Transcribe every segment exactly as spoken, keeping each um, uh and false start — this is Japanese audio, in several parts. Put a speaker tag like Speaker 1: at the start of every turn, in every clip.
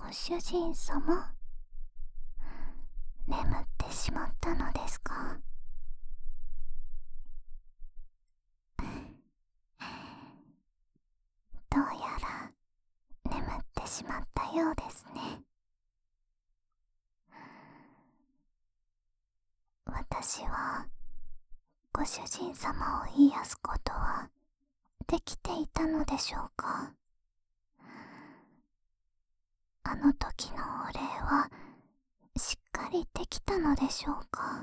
Speaker 1: ご主人様、眠ってしまったのですか？どうやら眠ってしまったようですね。私はご主人様を癒すことはできていたのでしょうか？あの時のお礼はしっかりできたのでしょうか？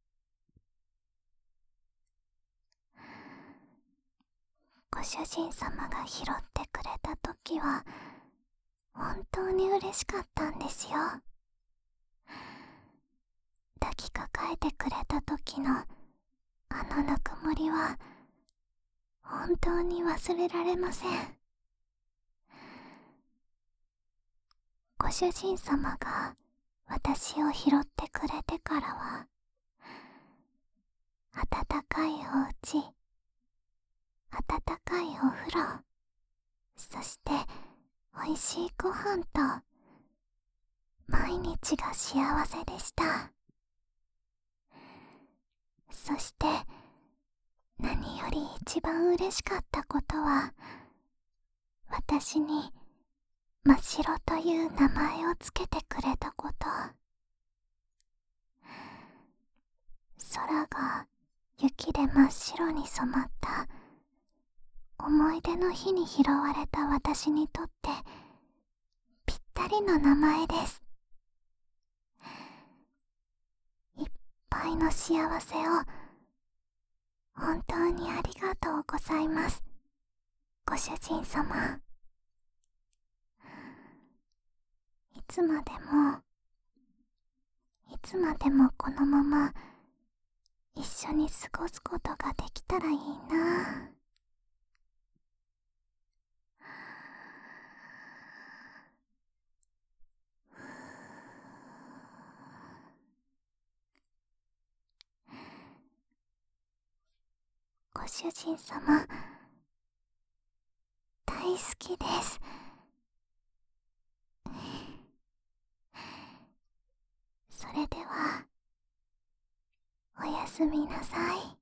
Speaker 1: ご主人様が拾ってくれた時は本当に嬉しかったんですよ。抱きかかえてくれた時のあのぬくもりは本当に忘れられません。ご主人様が私を拾ってくれてからは、暖かいお家、暖かいお風呂、そして美味しいご飯と毎日が幸せでした。そして何より一番嬉しかったことは、私に真っ白という名前をつけてくれたこと。空が雪で真っ白に染まった思い出の日に拾われた私にとってぴったりの名前です。いっぱいの幸せを本当にありがとうございます、ご主人様。いつまでもいつまでもこのまま一緒に過ごすことができたらいいな。ご主人様、大好きです。それではおやすみなさい。